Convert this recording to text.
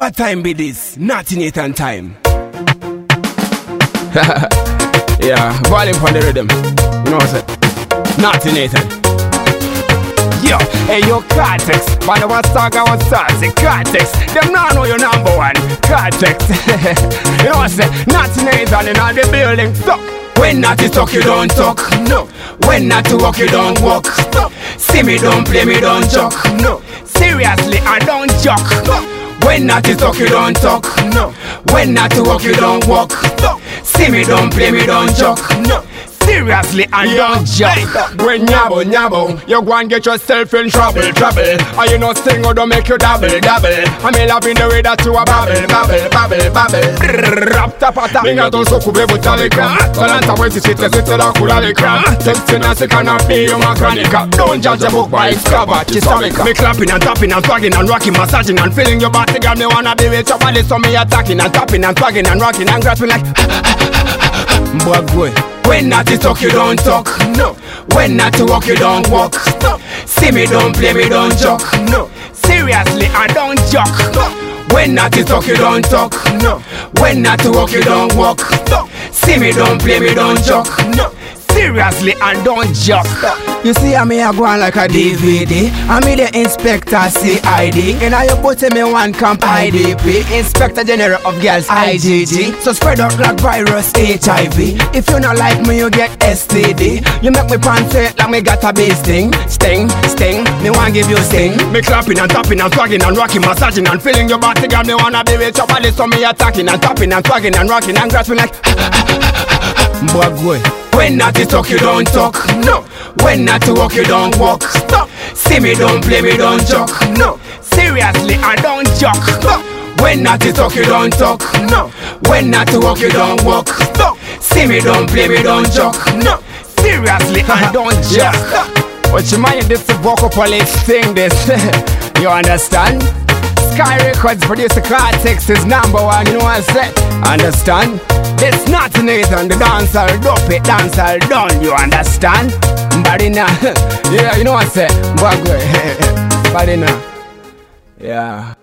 What time be this? Naughty Nathan time. Yeah, volume for the rhythm. You know what I'm saying? Naughty Nathan. Yo, hey yo, Cortex. Man, I was talking about saucy Cortex. Them now know you're number one. Cortex. You know what I'm saying? Naughty Nathan in all the building. So, when not to talk, you don't talk. No. When not to walk, you don't walk. Stop. See me, don't play me, don't joke. No. Seriously, I don't joke. No. When not to talk, you don't talk. No. When not to walk, you don't walk. Stop. See me, don't play me, don't joke. No. Seriously, I don't joke. When nyabo, you go and get yourself in trouble. And you know sing or don't make you dabble. I mean loving the way that you are babble. Rap tapata. Minga don't so kube butalika. Talanta when you sit la kulalika. Texting as a cannot be your mechanic. Don't judge a book by its cover. Me clapping and tapping and swagging and rocking, massaging and feeling your body. Girl, me wanna be with your body, so me attacking and tapping and swagging and rocking and grasping like boy. When not to talk, you don't talk. No. When not to walk, you don't walk. Stop. See me, don't play me, don't joke. No. Seriously, I don't joke. No. When not to talk, you don't talk. No. When not to walk, you don't walk. Stop. See me, don't play me, don't joke. No. Seriously, I don't joke. You see, I go on like a DVD. I'm the inspector CID. And I put me one camp IDP. Inspector General of Girls IGG. So spread out like virus HIV. If you not like me, you get STD. You make me pants it like me got a bee sting. Sting, me want give you sting. Me clapping and tapping and swagging and rocking, massaging and feeling your body. Girl, me wanna be with your body. So me attacking and tapping and swagging and rocking and grasping like boy. When not to talk, you don't talk. No. When not to walk, you don't walk. Stop. See me, don't play me, don't joke. No. Seriously, I don't joke. No. When not to talk, you don't talk. No. When not to walk, you don't walk. Stop. See me, don't play me, don't joke. No. Seriously, I don't joke. What you mind this vocal police thing this? You understand? Sky Records producer Cortex is number one, you know what I said? Understand? It's not Nathan, the dancer, dope it, dancer done, you understand? Barina, yeah, you know what I said? Bagwe, Barina, yeah.